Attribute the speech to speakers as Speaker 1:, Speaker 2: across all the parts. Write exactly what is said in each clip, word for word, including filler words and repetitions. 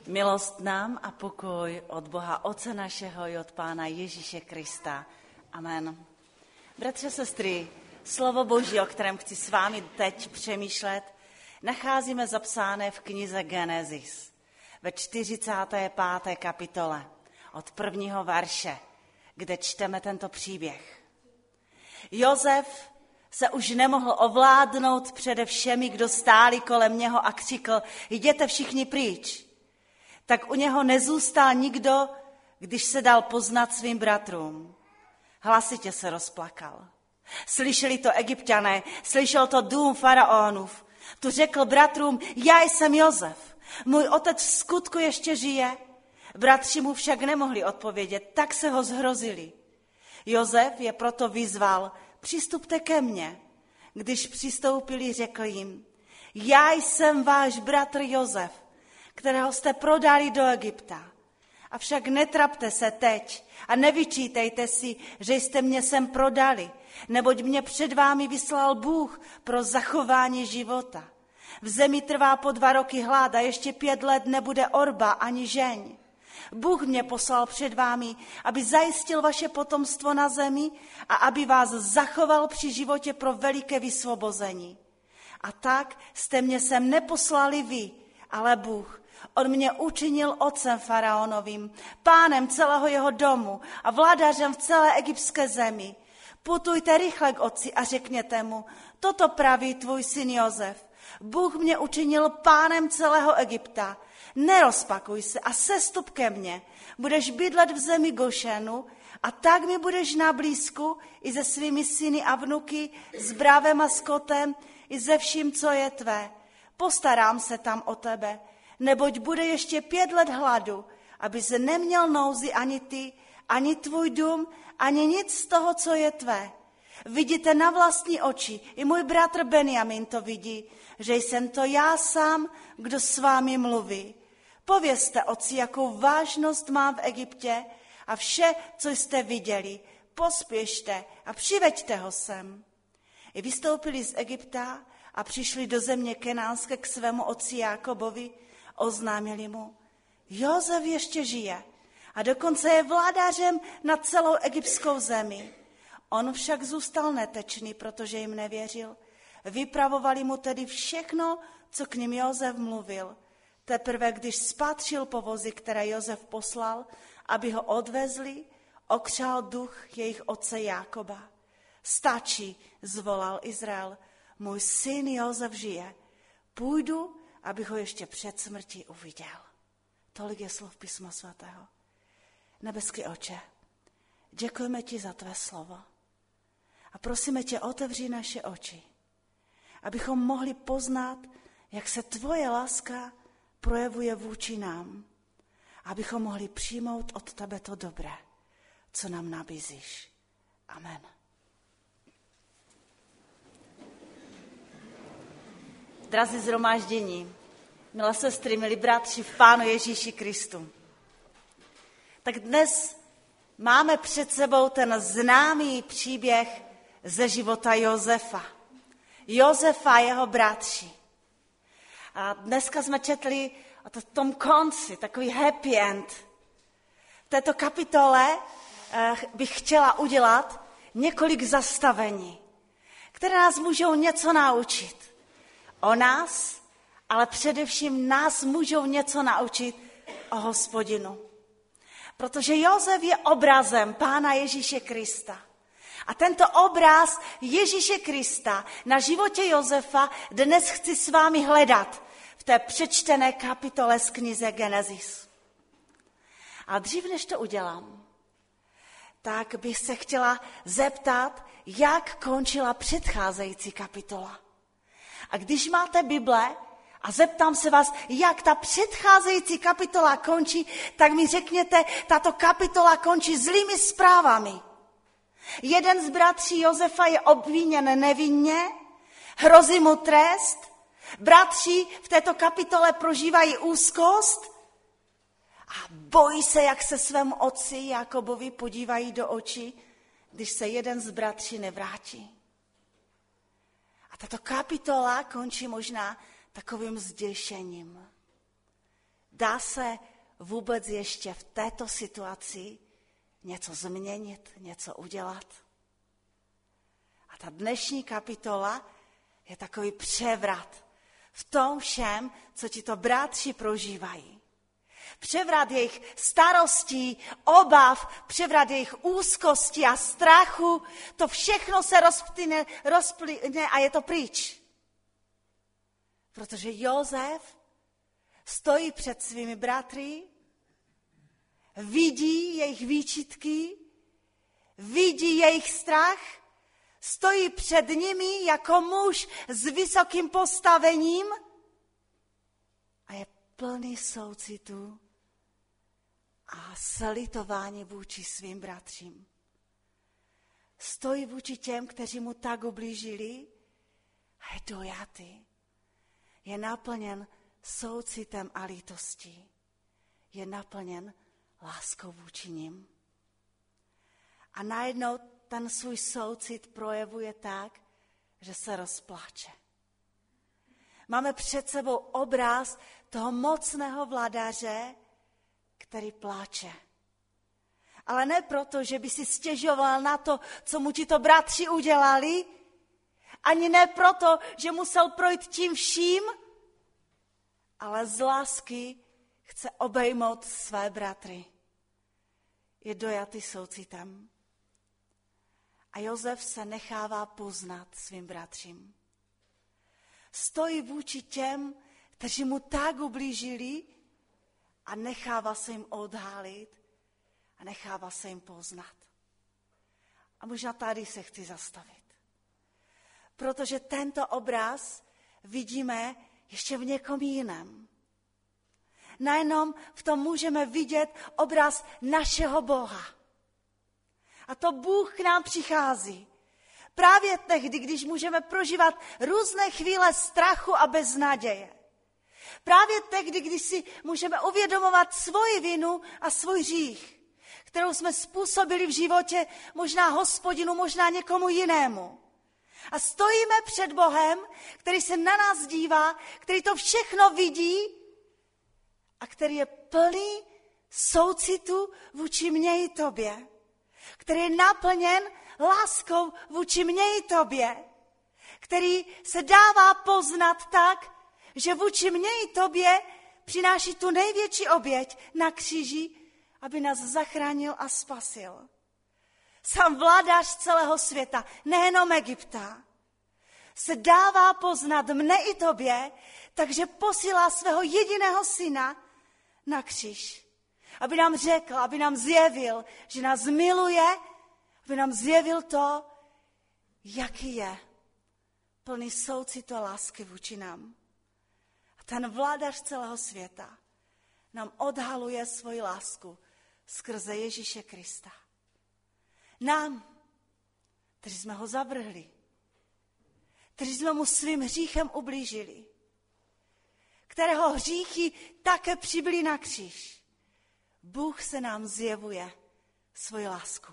Speaker 1: Milost nám a pokoj od Boha Otce našeho i od Pána Ježíše Krista. Amen. Bratře, sestry, slovo Boží, o kterém chci s vámi teď přemýšlet, nacházíme zapsané v knize Genesis ve čtyřicáté páté kapitole od prvního verše, kde čteme tento příběh. Josef se už nemohl ovládnout přede všemi, kdo stáli kolem něho a křikl: jděte všichni pryč. Tak u něho nezůstal nikdo, když se dal poznat svým bratrům. Hlasitě se rozplakal. Slyšeli to Egypťané, slyšel to dům faraonův. Tu řekl bratrům: já jsem Josef, můj otec v skutku ještě žije. Bratři mu však nemohli odpovědět, tak se ho zhrozili. Josef je proto vyzval: přistupte ke mně. Když přistoupili, řekl jim: já jsem váš bratr Josef, kterého jste prodali do Egypta. Avšak netrapte se teď a nevyčítejte si, že jste mě sem prodali, neboť mě před vámi vyslal Bůh pro zachování života. V zemi trvá po dva roky hlad a ještě pět let nebude orba ani žeň. Bůh mě poslal před vámi, aby zajistil vaše potomstvo na zemi a aby vás zachoval při životě pro veliké vysvobození. A tak jste mě sem neposlali vy, ale Bůh. On mě učinil otcem faraonovým, pánem celého jeho domu a vládařem v celé egyptské zemi. Putujte rychle k otci a řekněte mu: toto praví tvůj syn Josef. Bůh mě učinil pánem celého Egypta. Nerozpakuj se a sestup ke mně. Budeš bydlet v zemi Gošenu a tak mi budeš na blízku i se svými syny a vnuky, s brávem a skotem i se vším, co je tvé. Postarám se tam o tebe, neboť bude ještě pět let hladu, aby se neměl nouzi ani ty, ani tvůj dům, ani nic z toho, co je tvé. Vidíte na vlastní oči, i můj bratr Benjamin to vidí, že jsem to já sám, kdo s vámi mluví. Povězte otci, jakou vážnost mám v Egyptě a vše, co jste viděli. Pospěšte a přiveďte ho sem. I vystoupili z Egypta a přišli do země Kenánské k svému otci Jákobovi, oznámili mu: Josef ještě žije a dokonce je vládařem nad celou egyptskou zemi. On však zůstal netečný, protože jim nevěřil. Vypravovali mu tedy všechno, co k ním Josef mluvil. Teprve když spatřil povozy, které Josef poslal, aby ho odvezli, okřál duch jejich otce Jákoba. Stačí, zvolal Izrael, můj syn Josef žije. Půjdu, abych ho ještě před smrtí uviděl. Tolik je slov Písma svatého. Nebeský Otče, děkujeme ti za tvé slovo. A prosíme tě, otevři naše oči, abychom mohli poznat, jak se tvoje láska projevuje vůči nám. Abychom mohli přijmout od tebe to dobré, co nám nabízíš. Amen. Drazí shromáždění, milé sestry, milí bratři v Pánu Ježíši Kristu. Tak dnes máme před sebou ten známý příběh ze života Josefa. Josefa a jeho bratři. A dneska jsme četli o tom konci, takový happy end. V této kapitole bych chtěla udělat několik zastavení, které nás můžou něco naučit o nás, ale především nás můžou něco naučit o Hospodinu. Protože Josef je obrazem Pána Ježíše Krista. A tento obraz Ježíše Krista na životě Josefa dnes chci s vámi hledat v té přečtené kapitole z knize Genesis. A dřív, než to udělám, tak bych se chtěla zeptat, jak končila předcházející kapitola. A když máte Bible a zeptám se vás, jak ta předcházející kapitola končí, tak mi řekněte, tato kapitola končí zlými zprávami. Jeden z bratří Josefa je obviněn nevinně, hrozí mu trest, bratři v této kapitole prožívají úzkost a bojí se, jak se svému otci Jákobovi podívají do očí, když se jeden z bratří nevrátí. A tato kapitola končí možná takovým zděšením. dá se vůbec ještě v této situaci něco změnit, něco udělat. A ta dnešní kapitola je takový převrat v tom všem, co ti to bratři prožívají. Převrat jejich starostí, obav, převrat jejich úzkosti a strachu, to všechno se rozplyne, rozplyne a je to pryč. Protože Josef stojí před svými bratry, vidí jejich výčitky, vidí jejich strach, stojí před nimi jako muž s vysokým postavením a je plný soucitu a slitování vůči svým bratřím. Stojí vůči těm, kteří mu tak ublížili a je dojatý. Je naplněn soucitem a lítostí. Je naplněn láskou vůči nim. A najednou ten svůj soucit projevuje tak, že se rozpláče. Máme před sebou obraz toho mocného vladaře, který pláče. Ale ne proto, že by si stěžoval na to, co mu tito bratři udělali, ani ne proto, že musel projít tím vším, ale z lásky chce obejmout své bratry. Je dojatý soucitem. A Josef se nechává poznat svým bratřím. Stojí vůči těm, kteří mu tak ublížili a nechává se jim odhalit a nechává se jim poznat. A možná tady se chci zastavit. Protože tento obraz vidíme ještě v někom jiném. Najednou v tom můžeme vidět obraz našeho Boha. A to Bůh k nám přichází. Právě tehdy, když můžeme prožívat různé chvíle strachu a beznaděje. Právě tehdy, když si můžeme uvědomovat svoji vinu a svůj hřích, kterou jsme způsobili v životě možná Hospodinu, možná někomu jinému. A stojíme před Bohem, který se na nás dívá, který to všechno vidí a který je plný soucitu vůči mně i tobě. Který je naplněn láskou vůči mně i tobě. Který se dává poznat tak, že vůči mně i tobě přináší tu největší oběť na kříži, aby nás zachránil a spasil. Sám vládař celého světa, nejenom Egypta, se dává poznat mne i tobě, takže posílá svého jediného syna na kříž. Aby nám řekl, aby nám zjevil, že nás miluje, aby nám zjevil to, jaký je plný soucitu a lásky vůči nám. A ten vládař celého světa nám odhaluje svoji lásku skrze Ježíše Krista. Nám, kteří jsme ho zavrhli, kteří jsme mu svým hříchem ublížili, kterého hříchy také přibyly na kříž, Bůh se nám zjevuje svoji lásku.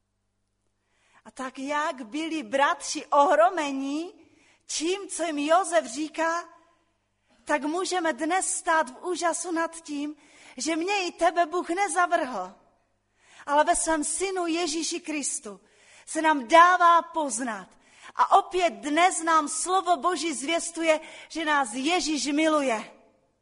Speaker 1: A tak jak byli bratři ohromeni tím, co jim Josef říká, tak můžeme dnes stát v úžasu nad tím, že mě i tebe Bůh nezavrhl, ale ve svém synu Ježíši Kristu se nám dává poznat. A opět dnes nám slovo Boží zvěstuje, že nás Ježíš miluje.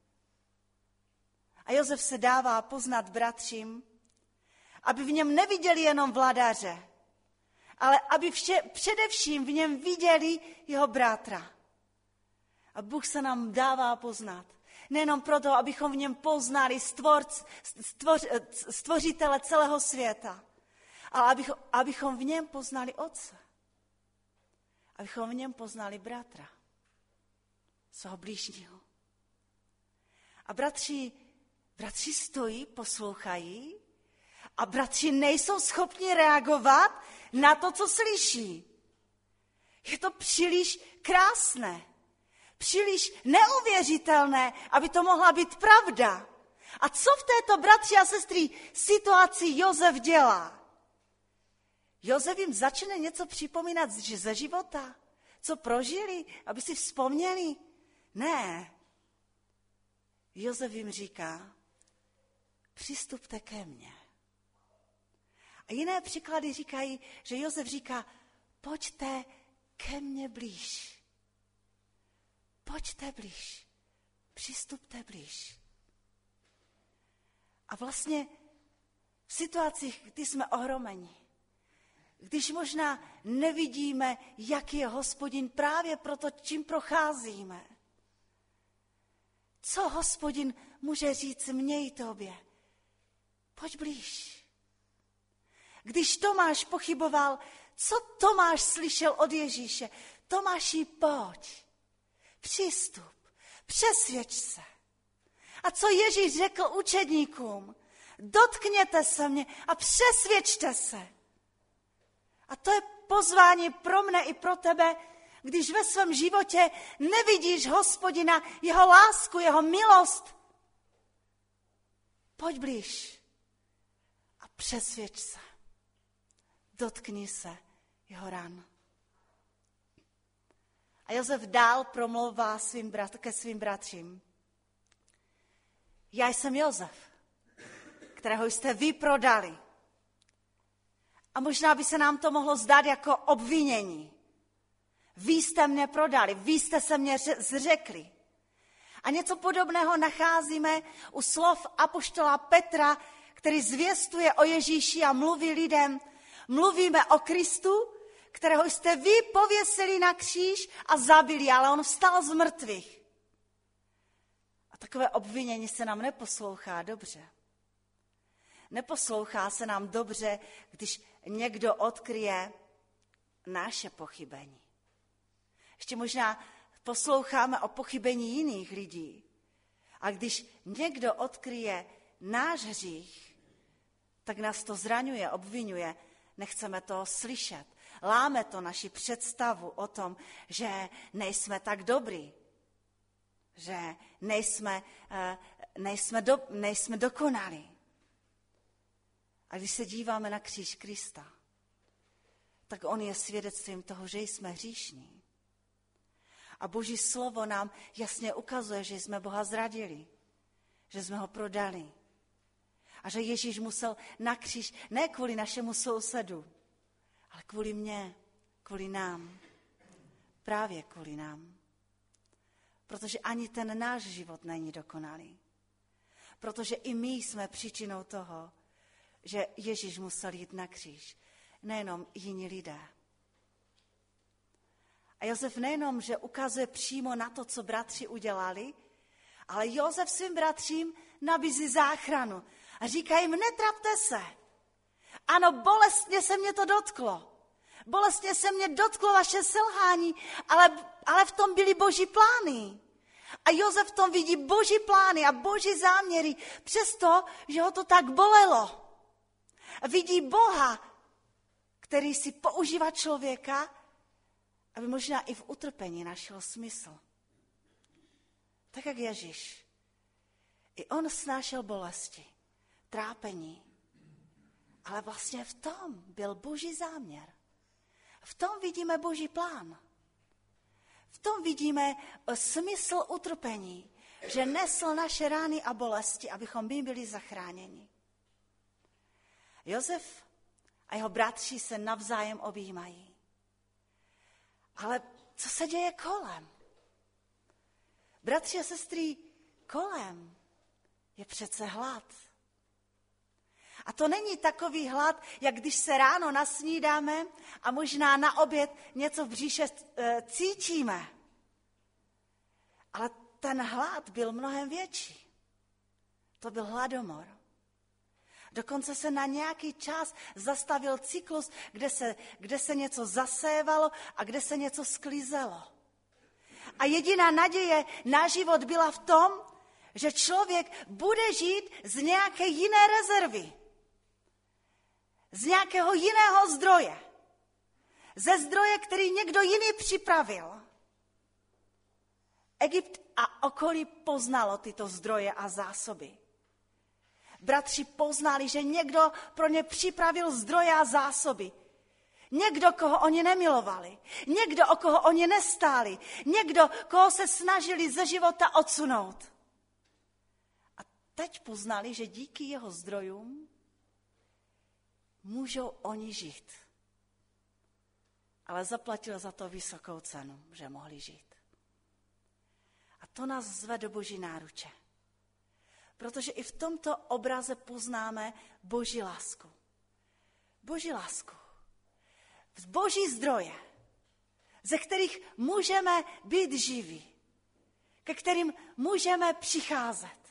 Speaker 1: A Josef se dává poznat bratřím, aby v něm neviděli jenom vladaře, ale aby vše, především v něm viděli jeho bratra. A Bůh se nám dává poznat. Nejenom proto, abychom v něm poznali stvorc, stvoř, stvořitele celého světa, ale abychom, abychom v něm poznali Otce. Abychom v něm poznali bratra, svého blížního. A bratři, bratři stojí, poslouchají a bratři nejsou schopni reagovat na to, co slyší. Je to příliš krásné, příliš neuvěřitelné, aby to mohla být pravda. A co v této, bratři a sestry, situaci Josef dělá? Josef jim začne něco připomínat ze života, co prožili, aby si vzpomněli. Ne. Josef jim říká, přistupte ke mně. A jiné příklady říkají, že Josef říká, pojďte ke mně blíž. Pojďte blíž. Přistupte blíž. A vlastně v situacích, kdy jsme ohromeni, když možná nevidíme, jaký je Hospodin právě proto, čím procházíme. Co Hospodin může říct mně i tobě? Pojď blíž. Když Tomáš pochyboval, co Tomáš slyšel od Ježíše? Tomáši, pojď, přistup, přesvědč se. A co Ježíš řekl učedníkům? Dotkněte se mě a přesvědčte se. A to je pozvání pro mne i pro tebe, když ve svém životě nevidíš Hospodina, jeho lásku, jeho milost. Pojď blíž a přesvědč se. Dotkni se jeho ran. A Josef dál promlouvá svým brat, ke svým bratřím. Já jsem Josef, kterého jste vy prodali. A možná by se nám to mohlo zdát jako obvinění. Vy jste mě prodali, vy jste se mě zřekli. A něco podobného nacházíme u slov apoštola Petra, který zvěstuje o Ježíši a mluví lidem. Mluvíme o Kristu, kterého jste vy pověsili na kříž a zabili, ale on vstal z mrtvých. A takové obvinění se nám neposlouchá dobře. Neposlouchá se nám dobře, když někdo odkryje naše pochybení. Ještě možná posloucháme o pochybení jiných lidí. A když někdo odkryje náš hřích, tak nás to zraňuje, obvinuje. Nechceme to slyšet. Láme to naši představu o tom, že nejsme tak dobrý, že nejsme, nejsme, do, nejsme dokonalí. A když se díváme na kříž Krista, tak on je svědectvím toho, že jsme hříšní. A Boží slovo nám jasně ukazuje, že jsme Boha zradili, že jsme ho prodali. A že Ježíš musel na kříž ne kvůli našemu sousedu, ale kvůli mně, kvůli nám. Právě kvůli nám. Protože ani ten náš život není dokonalý. Protože i my jsme příčinou toho, že Ježíš musel jít na kříž. Nejenom jiní lidé. A Josef nejenom, že ukazuje přímo na to, co bratři udělali, ale Josef svým bratřím nabízí záchranu. A říká jim, netrapte se. Ano, bolestně se mě to dotklo. Bolestně se mě dotklo vaše selhání, ale, ale v tom byly Boží plány. A Josef v tom vidí Boží plány a Boží záměry, přesto, že ho to tak bolelo. A vidí Boha, který si používá člověka, aby možná i v utrpení našel smysl. Tak jak Ježíš. I on snášel bolesti, trápení. Ale vlastně v tom byl Boží záměr. V tom vidíme Boží plán. V tom vidíme smysl utrpení, že nesl naše rány a bolesti, abychom my byli zachráněni. Josef a jeho bratři se navzájem objímají. Ale co se děje kolem? Bratři a sestry, kolem je přece hlad. A to není takový hlad, jak když se ráno nasnídáme a možná na oběd něco v bříše cítíme. Ale ten hlad byl mnohem větší. To byl hladomor. Dokonce se na nějaký čas zastavil cyklus, kde se, kde se něco zasévalo a kde se něco sklízelo. A jediná naděje na život byla v tom, že člověk bude žít z nějaké jiné rezervy. Z nějakého jiného zdroje. Ze zdroje, který někdo jiný připravil. Egypt a okolí poznalo tyto zdroje a zásoby. Bratři poznali, že někdo pro ně připravil zdroje a zásoby. Někdo, koho oni nemilovali. Někdo, o koho oni nestáli. Někdo, koho se snažili ze života odsunout. teď poznali, že díky jeho zdrojům můžou oni žít. Ale zaplatil za to vysokou cenu, že mohli žít. A to nás zve do Boží náruče. Protože i v tomto obraze poznáme Boží lásku. Boží lásku. Boží zdroje, ze kterých můžeme být živí, ke kterým můžeme přicházet.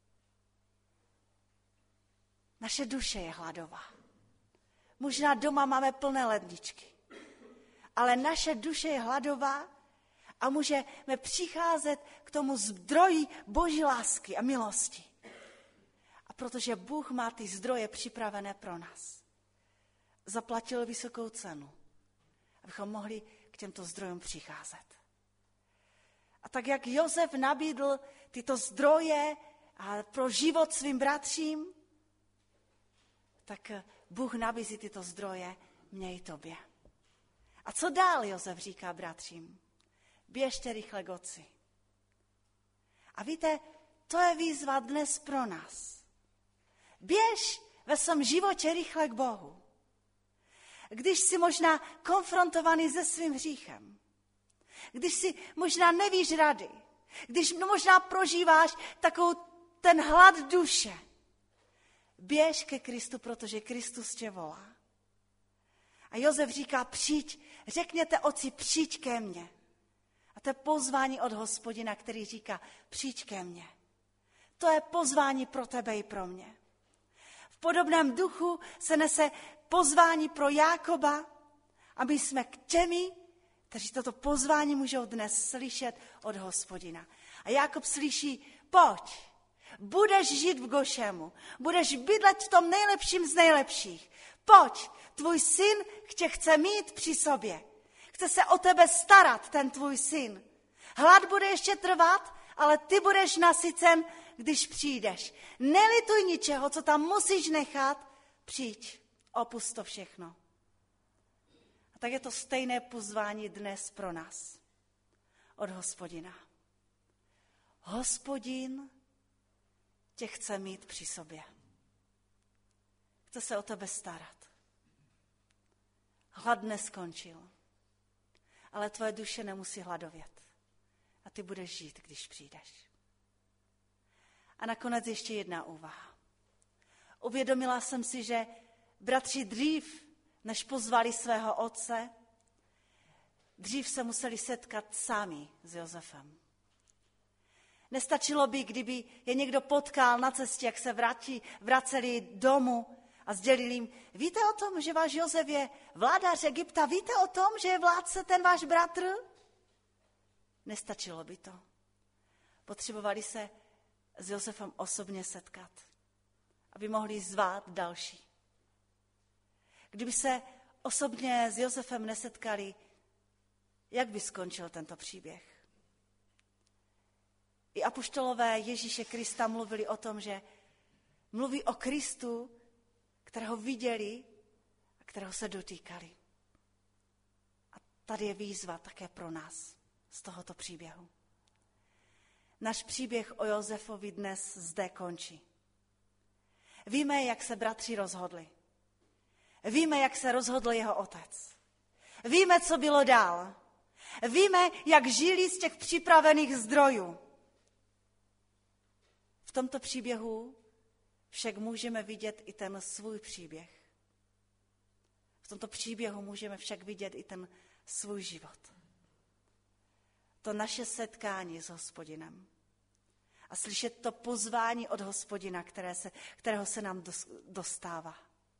Speaker 1: Naše duše je hladová. Možná doma máme plné ledničky, ale naše duše je hladová a můžeme přicházet k tomu zdroji Boží lásky a milosti. A protože Bůh má ty zdroje připravené pro nás, zaplatil vysokou cenu, abychom mohli k těmto zdrojům přicházet. A tak jak Josef nabídl tyto zdroje pro život svým bratřím, tak Bůh nabízí tyto zdroje mně i tobě. A co dál Josef říká bratřím? Běžte rychle k otci. A víte, to je výzva dnes pro nás. Běž ve svém životě rychle k Bohu. Když jsi možná konfrontovaný se svým hříchem, když si možná nevíš rady, když možná prožíváš takovou ten hlad duše, běž ke Kristu, protože Kristus tě volá. A Josef říká, přijď, řekněte otci, přijď ke mně. A to je pozvání od Hospodina, který říká, přijď ke mně. To je pozvání pro tebe i pro mě. V podobném duchu se nese pozvání pro Jákoba, aby jsme k těmi, kteří toto pozvání můžou dnes slyšet od Hospodina. A Jákob slyší, pojď, budeš žít v Gošemu, budeš bydlet v tom nejlepším z nejlepších. Pojď, tvůj syn tě chce mít při sobě. Chce se o tebe starat, ten tvůj syn. Hlad bude ještě trvat, ale ty budeš nasycen, když přijdeš. Nelituj ničeho, co tam musíš nechat, přijď, opusť to všechno. A tak je to stejné pozvání dnes pro nás od Hospodina. Hospodin tě chce mít při sobě. Chce se o tebe starat. Hlad neskončil, ale tvoje duše nemusí hladovět. A ty budeš žít, když přijdeš. A nakonec ještě jedna úvaha. Uvědomila jsem si, že bratři dřív, než pozvali svého otce, dřív se museli setkat sami s Josefem. Nestačilo by, kdyby je někdo potkal na cestě, jak se vrátí, vraceli domů a sdělili jim, víte o tom, že váš Josef je vládař Egypta, víte o tom, že je vládce ten váš bratr? Nestačilo by to. Potřebovali se s Josefem osobně setkat, aby mohli zvát další. Kdyby se osobně s Josefem nesetkali, jak by skončil tento příběh? I apoštolové Ježíše Krista mluvili o tom, že mluví o Kristu, kterého viděli a kterého se dotýkali. A tady je výzva také pro nás z tohoto příběhu. Náš příběh o Josefovi dnes zde končí. Víme, jak se bratři rozhodli. Víme, jak se rozhodl jeho otec. Víme, co bylo dál. Víme, jak žili z těch připravených zdrojů. V tomto příběhu však můžeme vidět i ten svůj příběh. V tomto příběhu můžeme však vidět i ten svůj život. To naše setkání s Hospodinem. A slyšet to pozvání od Hospodina, které se, kterého se nám dostává.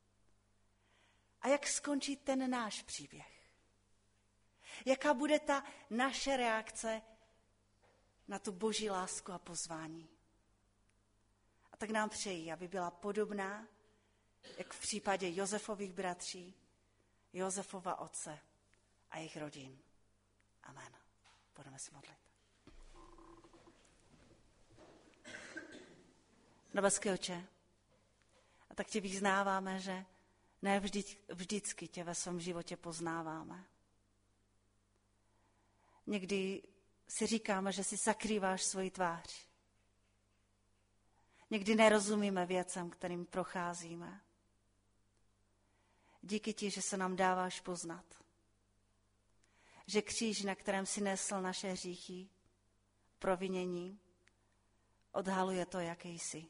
Speaker 1: A jak skončí ten náš příběh? Jaká bude ta naše reakce na tu Boží lásku a pozvání? A tak nám přeji, aby byla podobná, jak v případě Josefových bratří, Josefova otce a jejich rodin. Amen. Budeme se modlit. Nebeský Otče, a tak tě vyznáváme, že ne vždy, vždycky tě ve svém životě poznáváme. Někdy si říkáme, že si zakrýváš svoji tvář. Někdy nerozumíme věcem, kterým procházíme. Díky ti, že se nám dáváš poznat. Že kříž, na kterém si nesl naše hříchy, provinění, odhaluje to, jaký jsi.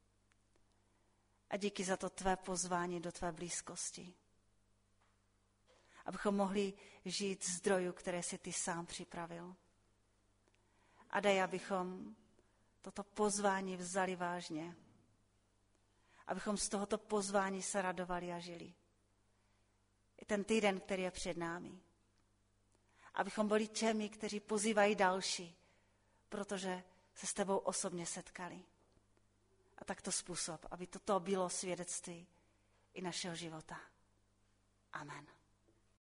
Speaker 1: A díky za to tvé pozvání do tvé blízkosti. Abychom mohli žít zdrojů, které si ty sám připravil. A dej, abychom toto pozvání vzali vážně. Abychom z tohoto pozvání se radovali a žili. I ten týden, který je před námi. Abychom byli těmi, kteří pozývají další, protože se s tebou osobně setkali. A takto způsob, aby toto bylo svědectví i našeho života. Amen.